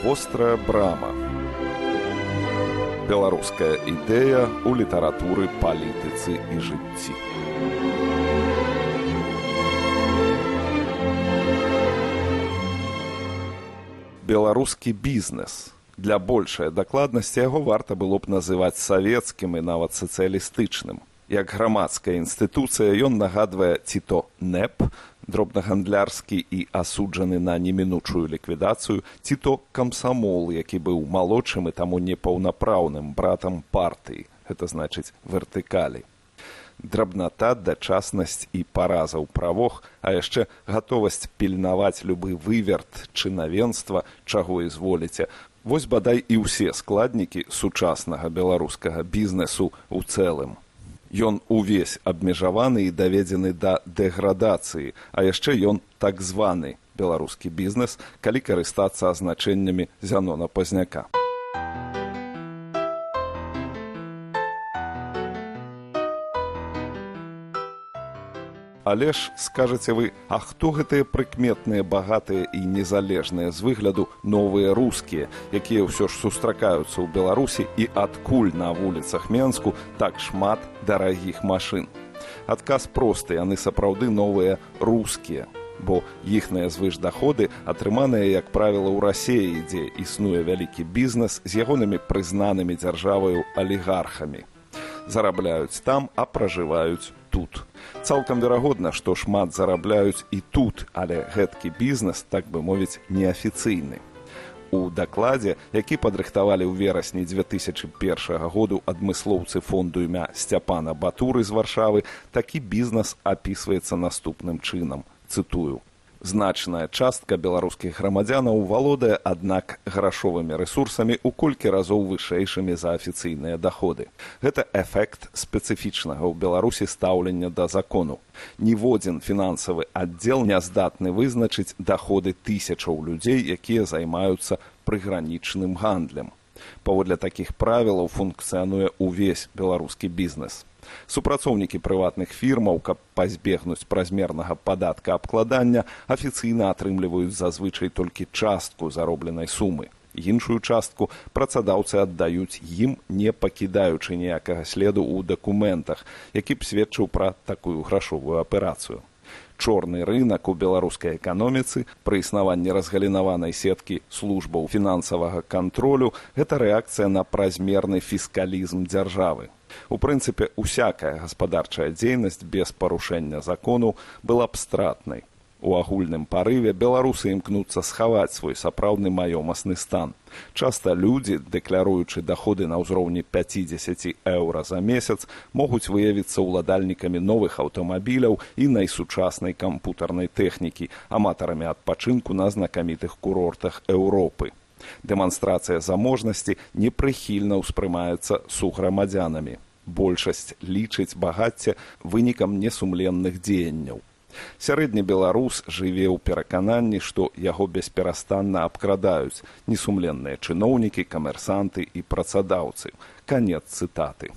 Вострая брама. Беларуская ідэя ў літаратуры, палітыцы і жыцці. Беларускі бізнес. Для большай дакладнасці яго варта было б называць савецкім і нават сацыялістычным. Як грамадская інстытуцыя ён нагадвае ці то НЭП, дробнагандлярскі і асуджаны на немінучую ліквідацыю, ці то камсамол, які быў малодшым і таму непаўнапраўным братам партыі, гэта значыць вертыкалі. Драбната, дачаснасць і параза ў правах, а яшчэ гатовасць пільнаваць любы выверт чынавенства, чаго ізволіце. Вось бадай і ўсе складнікі сучаснага беларускага бізнесу ў цэлым. Ён увесь абмежаваны і даведзены да дэградацыі, а яшчэ ён так званы беларускі бізнес, калі карыстацца азначэннямі Зянона Пазняка. Але ж, скажаце вы, а хто гэтыя прыкметныя, багатыя і незалежныя з выгляду новыя рускія, якія ўсё ж сустракаюцца ў Беларусі і адкуль на вуліцах Менску так шмат дарагіх машын? Адказ просты, яны сапраўды новыя рускія, бо іхныя звышдаходы атрыманыя, як правіла, ў Расіі, дзе існуе вялікі бізнес з ягонымі прызнанымі дзяржаваю алігархамі. Зарабляюць там, а пражываюць тут. Цалкам верагодна, што шмат зарабляюць і тут, але гэткі бізнес, так бы мовіць, неафіцыйны. У дакладзе, які падрыхтавалі ў верасні 2001 году адмыслоўцы фонду імя Сцяпана Батуры з Варшавы, такі бізнес апісваецца наступным чынам. Цытую. Значная частка беларускіх грамадзянаў валодае, аднак, грашовымі рэсурсамі ў колькі разоў вышэйшымі за афіцыйныя даходы. Гэта эфект спецыфічнага ў Беларусі стаўлення да закону. Ніводзін фінансавы аддзел не здатны вызначыць даходы тысячаў людзей, якія займаюцца прыгранічным гандлем. Паводле такіх правілаў функцыянуе ўвесь беларускі бізнес. Супрацоўнікі прыватных фірмаў, каб пазбегнуць празмернага падатка абкладання, афіцыйна атрымліваюць зазвычай толькі частку заробленай сумы. Іншую частку працадаўцы аддаюць ім, не пакідаючы ніякага следу ў дакументах, які б сведчыў пра такую грашовую аперацыю. Чорны рынак у беларускай эканоміцы пры існаванні разгалінаванай сеткі службаў фінансавага кантролю – гэта рэакцыя на празмерны фіскалізм дзяржавы. У прынцыпе, усякая гаспадарчая дзейнасць без парушэння закону была абстратнай. У агульным парыве беларусы імкнуцца схаваць свой сапраўдны маёмасны стан. Часта людзі, дэкляруючы даходы на ўзроўні 50 еўра за месяц, могуць выявіцца ўладальнікамі новых аўтамабіляў і найсучаснай кампутарнай тэхнікі, аматарамі адпачынку на знакамітых курортах Еўропы. Дэманстрацыя заможнасці непрыхільна ўспрымаецца суграмадзянамі. Большасць лічыць багацце вынікам несумленных дзеянняў. Сярэдні беларус жыве ў перакананні, што яго бесперастанна абкрадаюць несумленныя чыноўнікі, камерсанты і працадаўцы. Канец цытаты.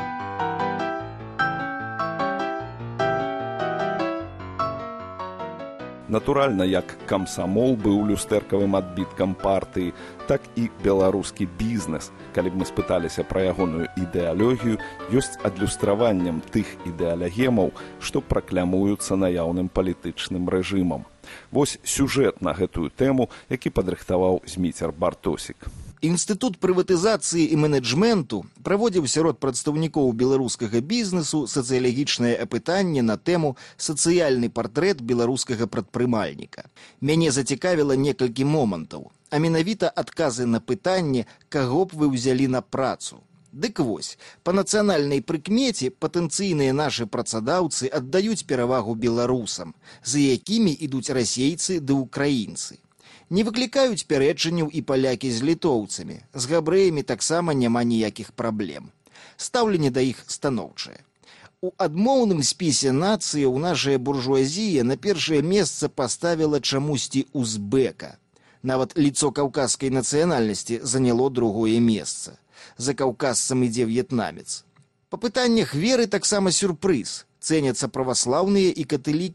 Натуральна, як камсамол быў люстэркавым адбіткам партыі, так і беларускі бізнес, калі б мы спыталіся пра ягоную ідэалогію, ёсць адлюстраваннем тых ідэалагемаў, што праклямуюцца наяўным палітычным рэжымам. Вось сюжэт на гэтую тэму, які падрыхтаваў Зміцер Бартосік. Інстытут прыватызацыі і менеджменту праводзіў сярод прадстаўнікоў беларускага бізнесу сацыялагічнае апытанне на тэму «Сацыяльны партрэт беларускага прадпрымальніка». Мяне зацікавіла некалькі момантаў, а менавіта адказы на пытанне, каго б вы ўзялі на працу. Дык вось, па нацыянальнай прыкмеце патэнцыйныя нашы працадаўцы аддаюць перавагу беларусам, за якімі ідуць расейцы ды ўкраінцы. Не выклікаюць пярэчанняў і палякі з літоўцамі. З габрэямі таксама няма ніякіх праблем. Стаўленне да іх станоўчае. У адмоўным спісе нацыі ў нашая буржуазія на першае месца паставіла чамусьці узбека. Нават лицо каўказскай нацыянальнасці заняло другое месца. За каўказцам ідзе в'етнамец. Па пытаннях веры таксама сюрпрыз. Цэняцца праваслаўныя і каталікі.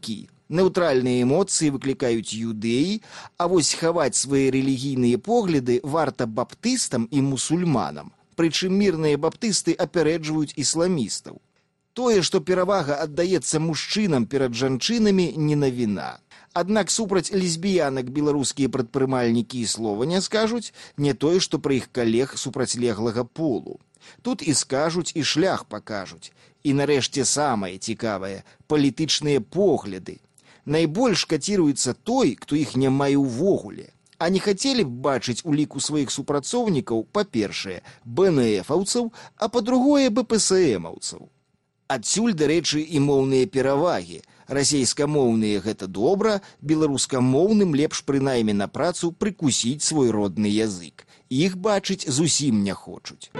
Неўтральныя эмоцыі выклікаюць юдэі, а вось хаваць свае рэлігійныя погляды варта баптыстам і мусульманам. Прычым мірныя баптысты апярэджваюць ісламістаў. Тое, што перавага аддаецца мужчынам перад жанчынамі, не навіна. Аднак супраць лесбіянак беларускія прадпрымальнікі і слова не скажуць, не тое, што пра іх калег супрацьлеглага полу. Тут і скажуць, і шлях пакажуць. І нарэшце самае цікавае – палітычныя погляды. Найбольш каціруецца той, хто іх не мае ўвогуле. А не хацелі б бачыць у ліку сваіх супрацоўнікаў, па-першае, БНФаўцаў, а па-другое, БПСМаўцаў. Адсюль, дарэчы, і моўныя перавагі. Расейскамоўныя гэта добра, беларускамоўным лепш прынаймні на працу прыкусіць свой родны язык. Іх бачыць зусім не хочуць.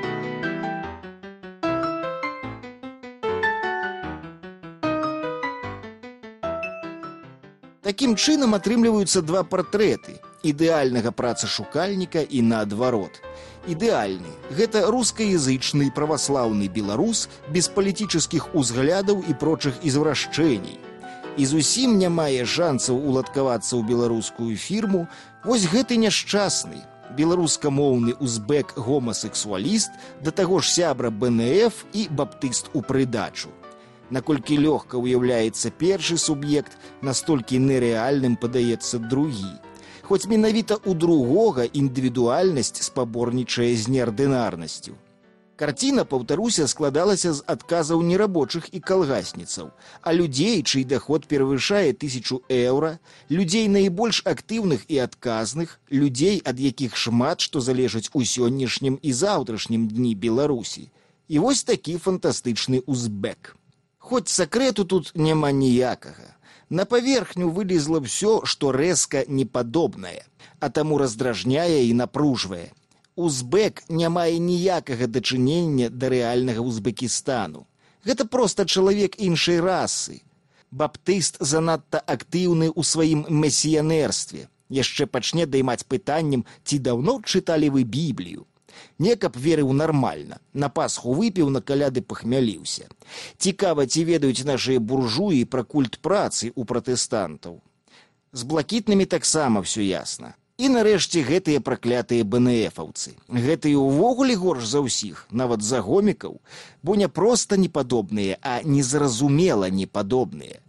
Такім чынам атрымліваюцца два партрэты – ідэальнага працашукальніка і наадварот. Ідэальны – гэта рускаязычны праваслаўны беларус без палітычных узглядаў і прочих ізврашчэній. І зусім не мае шансаў уладкавацца ў беларускую фірму, вось гэты няшчасны. Беларускамоўны узбек-гомасексуаліст, да таго ж сябра БНФ і баптыст у прыдачу. Наколькі лёгка ўяўляецца першы суб'ект, настолькі нерэальным падаецца другі. Хоць менавіта ў другога індывідуальнасць спаборнічае з неардынарнасцю. Карціна, паўтаруся, складалася з адказаў нерабочых і калгасніцаў, а людзей, чый даход перавышае 1000 еўра, людзей найбольш актыўных і адказных, людзей, ад якіх шмат што залежыць у сённяшнім і заўтрашнім дні Беларусі. І вось такі фантастычны узбек. Хоць сакрэту тут няма ніякага. На паверхню вылезла ўсё, што рэзка непадобнае, а таму раздражняе і напружвае. Узбек не мае ніякага дачынення да рэальнага Узбекістану. Гэта проста чалавек іншай расы. Баптыст занадта актыўны ў сваім месіянерстве. Яшчэ пачне даймаць пытаннем, ці даўно чыталі вы Біблію. Не каб верыў нармальна, на Пасху выпіў, на каляды пахмяліўся. Цікава, ці ведаюць нашыя буржуі пра культ працы ў пратэстантаў. З блакітнымі таксама ўсё ясна. І нарэшце гэтыя праклятыя БНФаўцы. Гэтыя ўвогуле горш за ўсіх, нават за гомікаў, бо не проста непадобныя, а незразумела непадобныя.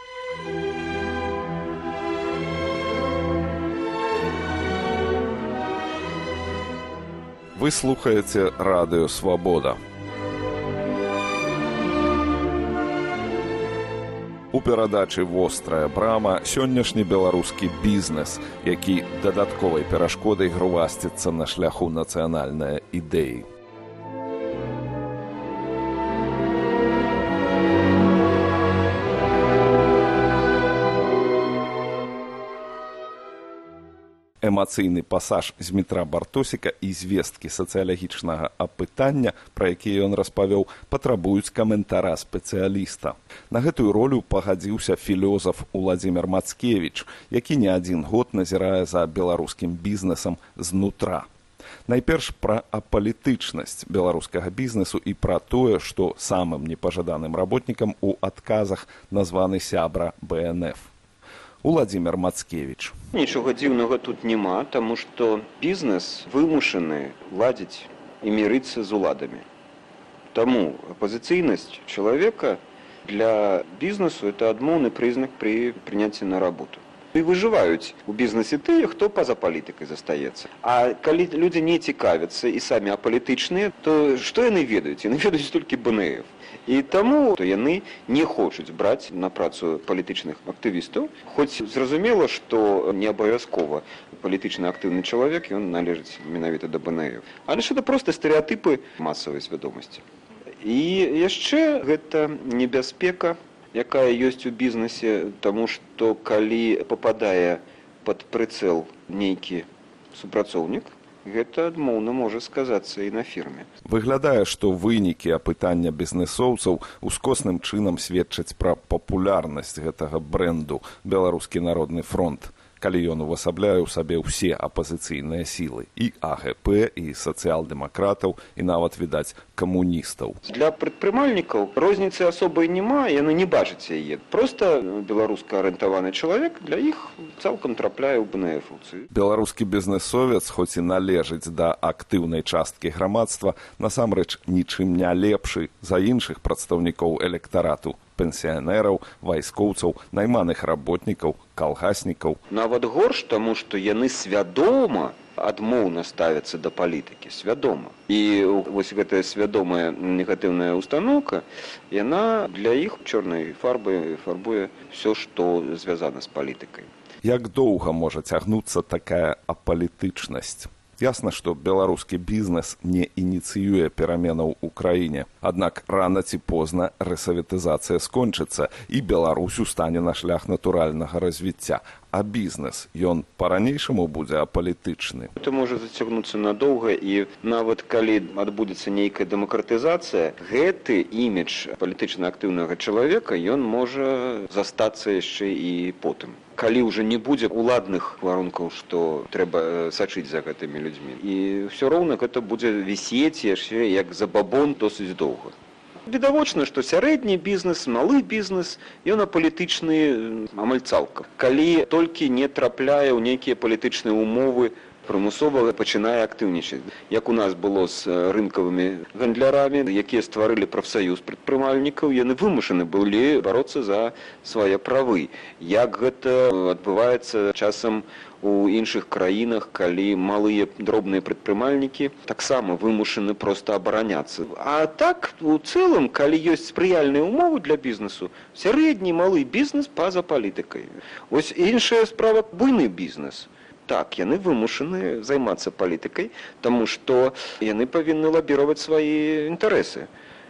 Вы слухаеце радыё «Свабода». У перадачы «Вострая брама» сённяшні беларускі бізнес, які дадатковай перашкодай грувасціцца на шляху нацыянальнай ідэі. Эмацыйны пасаж з метра Бартосіка і звесткі сацыялагічнага апытання, пра якія ён распавёў, патрабуюць каментара спецыяліста. На гэтую ролю пагадзіўся філёзаф Уладзімір Мацкевіч, які не адзін год назірае за беларускім бізнесам знутра. Найперш пра апалітычнасць беларускага бізнесу і пра тое, што самым непажаданым работнікам у адказах названы сябра БНФ. Уладзімір Мацкевіч. Нічога дзіўнага тут няма, таму што бізнес вымушаны ладзіць і мірыцца з уладамі. Таму апазіцыйнасць чалавека для бізнесу – это адмоўны прызнак пры прыняцці на работу. І выжываюць у бізнесе тыя, хто па-за палітыкай застаецца. А калі людзі не цікавяцца і самі апалітычныя, то што яны ведаюць? Яны ведаюць толькі БНФ. І таму яны не хочуць браць на працу палітычных актывістаў, хоць зразумела, што не абавязкова палітычна актыўны чалавек, ён належыць менавіта да БНФ. Але ж гэта проста стэрэатыпы масавай свядомасці. І яшчэ гэта небяспека, якая ёсць у бізнесе, таму што калі пападае пад прыцэл нейкі супрацоўнік, гэта адмоўна можа сказацца і на фірме. Выглядае, што вынікі апытання бізнесоўцаў ускосным чынам сведчаць пра папулярнасць гэтага брэнду «Беларускі народны фронт». калі ён увасабляе ў сабе ўсе апазіцыйныя сілы, і АГП, і сацыял-дэмакратаў, і нават, відаць, камуністаў. Для прадпрымальнікаў розніцы асобай няма, яны не бачаць яе. Проста беларуска-арыентаваны чалавек для іх цалкам трапляе ў бенефіцыю. Беларускі бізнесовец, хоць і належыць да актыўнай часткі грамадства, насамрэч нічым не лепшы за іншых прадстаўнікоў электарату, пенсіянераў, вайскоўцаў, найманых работнікаў, калгаснікаў. Нават горш, таму што яны свядома адмоўна ставяцца да палітыкі, свядома. І вось гэтая свядомая негатыўная устаноўка, яна для іх чорнай фарбай фарбуе ўсё, што звязана з палітыкай. Як доўга можа цягнуцца такая апалітычнасць? Ясна, што беларускі бізнес не ініцыюе пераменаў у краіне. Аднак рана ці позна рэсаветызацыя скончыцца, і Беларусь устане на шлях натуральнага развіцця. А бізнес, ён па-ранейшаму будзе апалітычны. Это можа зацягнуцца надоўга, і нават калі адбудзецца нейкая дэмакратызацыя, гэты імідж палітычна актыўнага чалавека, ён можа застацца яшчэ і потым. Калі ўжо не будзе уладных варункаў, што трэба сачыць за гэтымі людзьмі. І ўсё роўна гэта будзе вісець яшчэ як забабон досыць доўга. Відавочна, што сярэдні бізнес, малы бізнес, ён апалітычны амаль цалкам. Калі толькі не трапляе ў нейкія палітычныя умовы, прымусова пачынае актыўнічаць. Як у нас было з рынкавымі гандлярамі, якія стварылі прафсаюз прадпрымальнікаў, яны вымушаны былі бароцца за свае правы. Як гэта адбываецца часам у іншых краінах, калі малыя дробныя прадпрымальнікі таксама вымушаны проста абараняцца. А так, у цэлым, калі ёсць спрыяльныя ўмовы для бізнесу, сярэдні малы бізнес па-за палітыкай. Вось іншая справа – буйны бізнес. Так, яны вымушаны займацца палітыкай, таму што яны павінны лабіраваць свае інтарэсы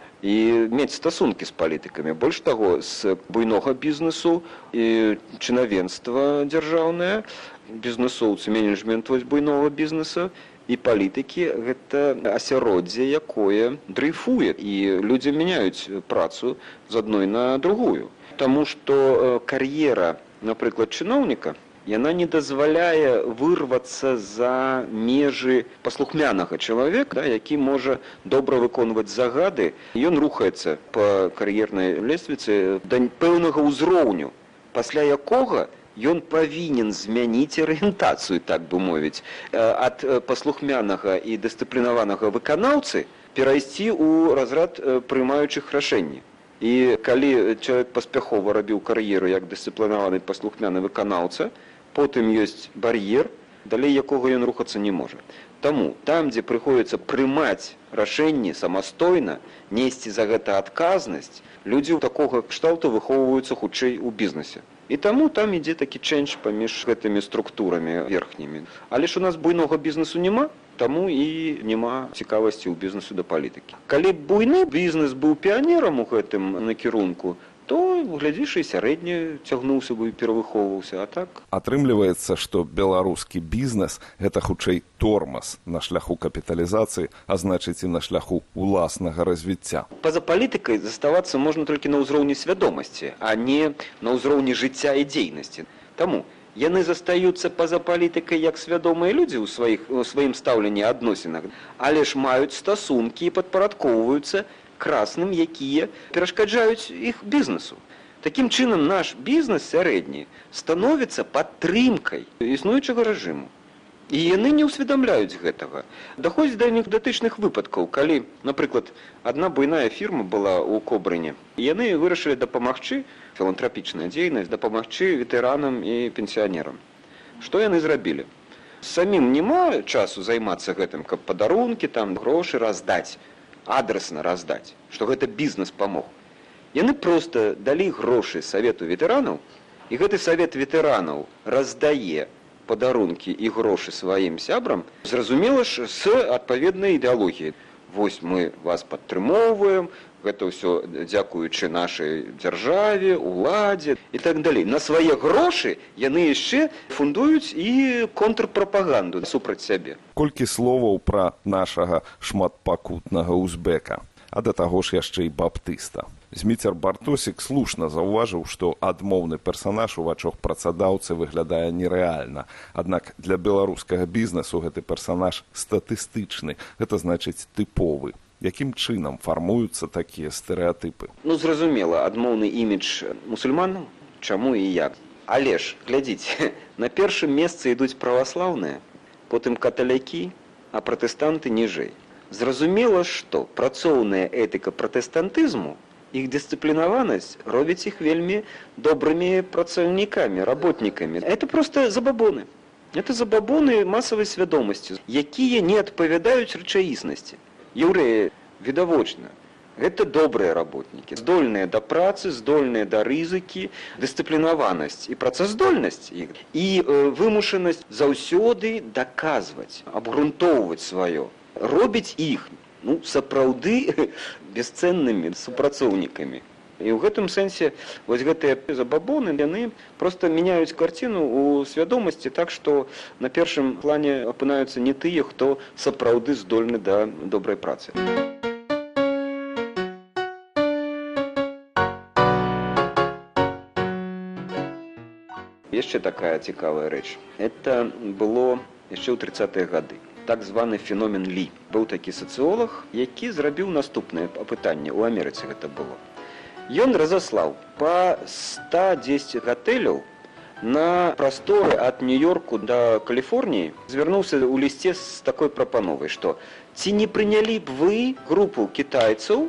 і мець стасункі з палітыкамі. Больш таго, з буйнога бізнесу і чынавенства дзяржаўнае, бізнесоўцы, менеджмент буйнога бізнеса і палітыкі – гэта асяроддзе, якое дрейфуе, і людзі мяняюць працу з адной на другую. Таму што кар'ера, напрыклад, чыноўніка, яна не дазваляе вырвацца за межы паслухмянага чалавека, які можа добра выконваць загады. Ён рухаецца па кар'ернай лесвіцы да пэўнага ўзроўню, пасля якога ён павінен змяніць арыентацыю, так бы мовіць, ад паслухмянага і дысцыплінаванага выканаўцы перайсці ў разрад прымаючых рашэнні. І калі чалавек паспяхова рабіў кар'еру як дысцыплінаваны паслухмяны выканаўца, потым ёсць бар'ер, далей якога ён рухацца не можа. Таму там, дзе прыходзіцца прымаць рашэнні самастойна, несці за гэта адказнасць, людзі такога кшталту выхоўваюцца хутчэй у бізнесе. І таму там ідзе такі чэндж паміж гэтымі структурамі верхнімі. Але ж у нас буйнога бізнесу няма, таму і няма цікавасці ў бізнесу да палітыкі. Калі б буйны бізнес быў піянерам у гэтым накірунку, то, глядзіш, і сярэдні цягнуўся бы і перавыхоўваўся, а так? Атрымліваецца, што беларускі бізнес – гэта хутчэй тормоз на шляху капіталізацыі, а значыць і на шляху уласнага развіцця. Па-за палітыкай заставацца можна толькі на ўзроўні свядомасці, а не на ўзроўні жыцця і дзейнасці. Таму яны застаюцца па-за палітыкай як свядомыя людзі ў сваім стаўленні адносінах, але ж маюць стасункі і падпарадкоўваюцца красным, якія перашкаджаюць іх бізнесу. Такім чынам, наш бізнес сярэдні становіцца падтрымкай існуючага рэжыму. І яны не ўсведамляюць гэтага. Даходзіць да анекдатычных выпадкаў, калі, напрыклад, адна буйная фірма была ў Кобрыне, і яны вырашылі дапамагчы, філантрапічная дзейнасць, дапамагчы ветэранам і пенсіянерам. Што яны зрабілі? Самім няма часу займацца гэтым, каб падарункі, там, грошы раздаць, адресна раздаць, што гэта бізнес памог. Яны проста далі грошы савету ветэранаў, і гэты савет ветэранаў раздае падарункі і грошы сваім сябрам, зразумела ж, з адпаведнай ідэалогіяй. Вось мы вас падтрымоўваем, гэта ўсё дзякуючы нашай дзяржаве, уладзе і так далей. На свае грошы яны яшчэ фундуюць і контрпрапаганду супраць сябе. Колькі словаў пра нашага шматпакутнага узбека, а да таго ж яшчэ і баптыста. Зміцер Бартосік слушна заўважыў, што адмоўны персанаж у вачах працадаўцы выглядае нерэальна. Аднак для беларускага бізнесу гэты персанаж статыстычны, гэта значыць тыповы. Якім чынам фармуюцца такія стэрэатыпы? Зразумела, адмоўны імідж мусульман, чаму і як. Але ж, глядзіце, на першым месцы ідуць праваслаўныя, потым каталякі, а пратэстанты ніжэй. Зразумела, што працоўная этыка пратэстантызму, іх дысцыплінаванасць робіць іх вельмі добрымі працаўнікамі, работнікамі. Это просто забабоны. Это забабоны масавай свядомасці, якія не адпавядаюць рэчаіснасці. Яўрэі, відавочна, гэта добрыя работнікі, здольныя да працы, здольныя да рызыкі, дысцыплінаванасць і працаздольнасць іх, і вымушанасць заўсёды даказваць, абгрунтоўваць сваё, робіць іх, сапраўды бесцэннымі супрацоўнікамі. І ў гэтым сэнсе вось гэтыя забабоны, яны проста мяняюць карціну ў свядомасці так, што на першым плане апынаюцца не тыя, хто сапраўды здольны да добрай працы. Яшчэ такая цікавая рэч. Это было яшчэ ў 30-е гады. Так званы феномен Лі. Быў такі сацыолог, які зрабіў наступнае апытанне. У Амерыцы гэта было. Ён разаслаў па 110 гатэляў на прасторы ад Нью-Йорку да Каліфорніі. Звярнуўся ў лісце з такой прапановай, што ці не прынялі б вы групу кітайцаў,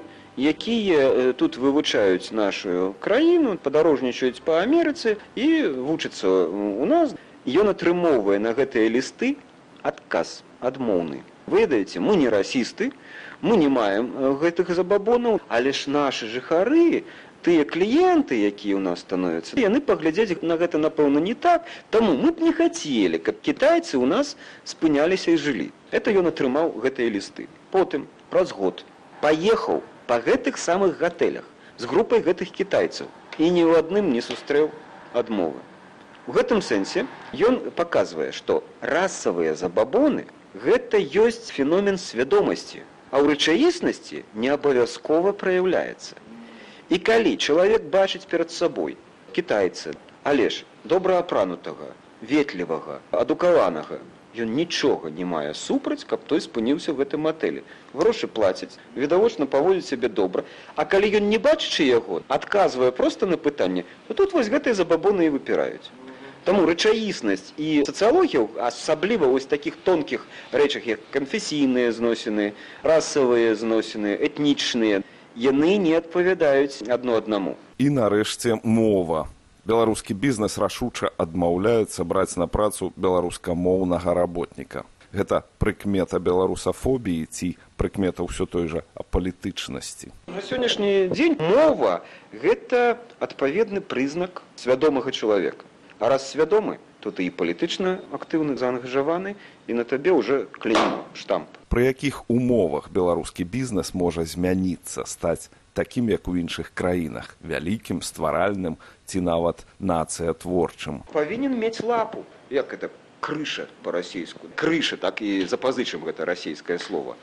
якія тут вывучаюць нашу краіну, падарожнічаюць па Амерыцы і вучацца у нас. Ён атрымоўвае на гэтыя лісты адказ адмоўны. Ведаеце, мы не расісты, мы не маем гэтых забабонаў, але ж нашы жыхары, тыя кліенты, якія ў нас становяцца, яны паглядзяць на гэта, напэўна, не так, таму мы б не хацелі, каб кітайцы ў нас спыняліся і жылі. Это ён атрымаў гэтыя лісты. Потым, праз год, паехаў па гэтых самых гатэлях з групай гэтых кітайцаў і ні ў адным не сустрэў адмовы. У гэтым сэнсе ён паказвае, што расавыя забабоны гэта ёсць феномен свядомасці, а ў рэчаіснасці не абавязкова праяўляецца. І калі чалавек бачыць перад сабой кітайца, але ж добраапранутага, ветлівага, адукаванага, ён нічога не мае супраць, каб той спыніўся в гэтым атэлі. Грошы плацяць, відавочна паводзіць сябе добра. А калі ён не бачачы яго, адказвае проста на пытанне, то тут вось гэтыя забабоны і выпіраюць. Таму рэчаіснасць і сацыялогія, асабліва вось такіх тонкіх рэчах, як канфесійныя зносіны, расавыя зносіны, этнічныя, яны не адпавядаюць адно аднаму. І нарэшце мова. Беларускі бізнес рашуча адмаўляецца браць на працу беларускамоўнага работніка. Гэта прыкмета беларусафобіі ці прыкмета ўсё той жа апалітычнасці. На сённяшні дзень мова гэта адпаведны прызнак свядомага чалавека. А раз свядомы, то ты і палітычна актыўна заангажаваны, і на табе ўжо клеймо, штамп. Пры якіх умовах беларускі бізнес можа змяніцца, стаць такім, як у іншых краінах, вялікім, стваральным ці нават нацыятворчым? Павінен мець лапу. Як это? Крыша па-расейску. Крыша, так і запазычым гэта расійскае слово.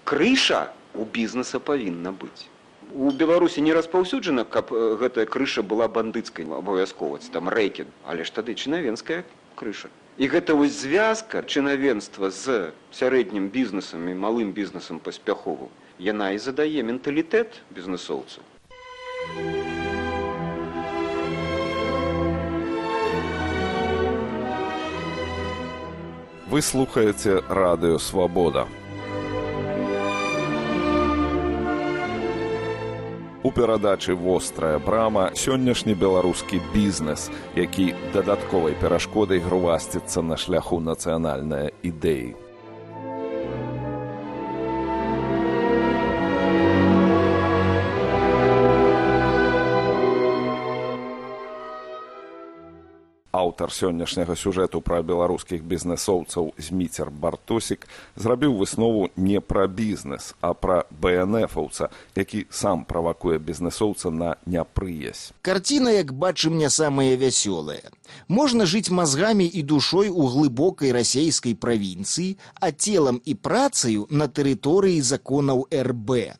Крыша у бізнеса павінна быць. У Беларусі не распаўсюджана, каб гэтая крыша была бандыцкай абавязкова, там рэкін, але ж тады чынавенская крыша. І гэта вось звязка чынавенства з сярэднім бізнесам і малым бізнесам паспяховым, яна і задае менталітэт бізнесоўцаў. Вы слухаеце Радыё Свабода. У перадачы «Вострая брама» сённяшні беларускі бізнес, які дадатковай перашкодай грувасціцца на шляху нацыянальнай ідэі. Аўтар сённяшняга сюжэту пра беларускіх бізнесоўцаў Зміцер Бартосік зрабіў выснову не пра бізнес, а пра БНФаўца, які сам правакуе бізнесоўца на няпрыязь. Карціна, як бачым, не самая вясёлая. Можна жыць мазгамі і душой у глыбокай расейскай правінцыі, а целам і працаю на тэрыторыі законаў РБ.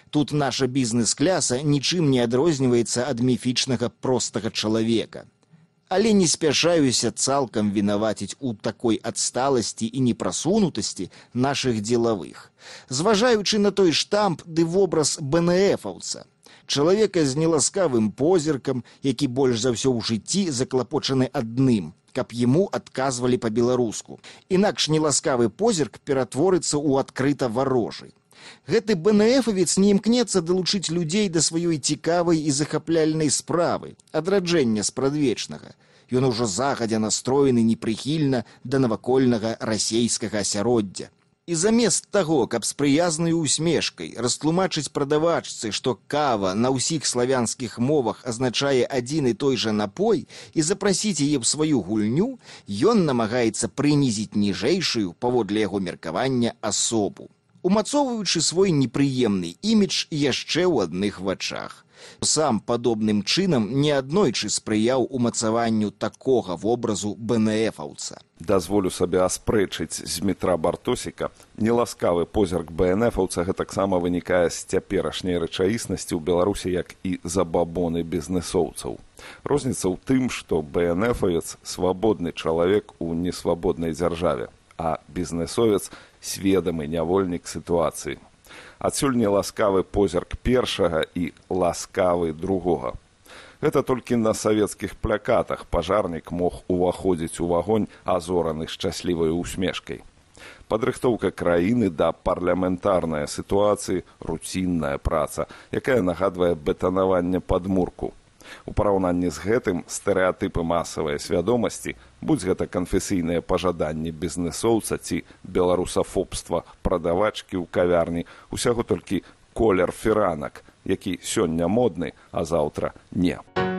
Тут наша бізнес-кляса нічым не адрозніваецца ад міфічнага простага чалавека. Але не спяшаюся цалкам вінаваціць у такой адсталасці і непрасунутасці нашых дзелавых. Зважаючы на той штамп ды вобраз БНФаўца, чалавека з неласкавым позіркам, які больш за ўсё ў жыцці заклапочаны адным, каб яму адказвалі па-беларуску. Інакш неласкавы позірк ператворыцца ў адкрыта варожы. Гэты БНФавец не імкнецца далучыць людзей да сваёй цікавай і захапляльнай справы, адраджэння спрадвечнага. Ён ужо загадзя настроены непрыхільна да навакольнага расейскага асяроддзя. І замест таго, каб з прыязнай усмешкай растлумачыць прадавачцы, што кава на ўсіх славянскіх мовах азначае адзін і той жа напой і запрасіць яе ў сваю гульню, ён намагаецца прынізіць ніжэйшую, паводле яго меркавання, асобу, умацоўваючы свой непрыемны імідж яшчэ ў адных вачах. Сам падобным чынам неаднойчы спрыяў умацаванню такога вобразу БНФаўца. Дазволю сабе аспрэчыць з Дмітра Бартосіка. Неласкавы позірк БНФаўца гэтаксама вынікае з цяперашняй рэчаіснасці ў Беларусі, як і забабоны бізнесоўцаў. Розніца ў тым, што БНФавец свабодны чалавек у несвабоднай дзяржаве, а бізнесовец сведамы нявольнік сітуацыі. Адсюль неласкавы позірк першага і ласкавы другога. Гэта толькі на савецкіх плакатах пажарнік мог уваходзіць у вагонь, азораны шчаслівай усмешкай. Падрыхтоўка краіны да парламентарнай сітуацыі – руцінная праца, якая нагадвае бетанаванне падмурку. У параўнанні з гэтым стэрэатыпы масавай свядомасці, будь гэта канфесійныя пажаданні бізнесоўца ці беларусафобства прадавачкі ў кавярні, усяго толькі колер фіранак, які сёння модны, а заўтра не.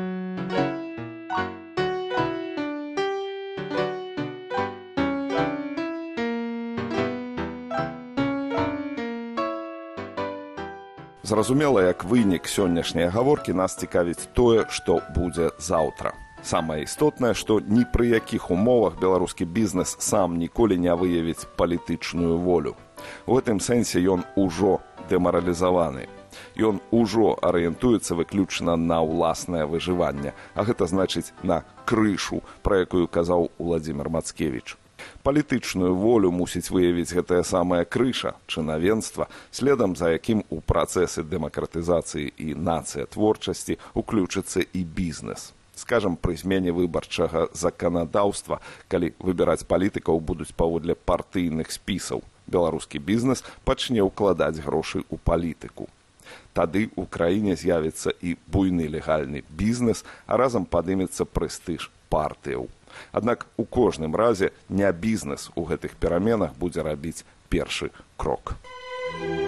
Зразумела, як вынік сённяшняй гаворкі нас цікавіць тое, што будзе заўтра. Самае істотнае, што ні пры якіх умовах беларускі бізнес сам ніколі не выявіць палітычную волю. У гэтым сэнсе ён ужо дэмаралізаваны. Ён ужо арыентуецца выключна на ўласнае выжыванне, а гэта значыць на крышу, пра якую казаў Уладзімір Мацкевіч. Палітычную волю мусіць выявіць гэтая самая крыша, чынавенства, следам за якім у працэсы дэмакратызацыі і нацыятворчасці уключыцца і бізнес. Скажам, пры змене выбарчага заканадаўства, калі выбіраць палітыкаў будуць паводле партыйных спісаў, беларускі бізнес пачне ўкладаць грошы ў палітыку. Тады ў краіне з'явіцца і буйны легальны бізнес, а разам падымецца прэстыж партыяў. Аднак у кожным разе не бізнес у гэтых пераменах будзе рабіць першы крок.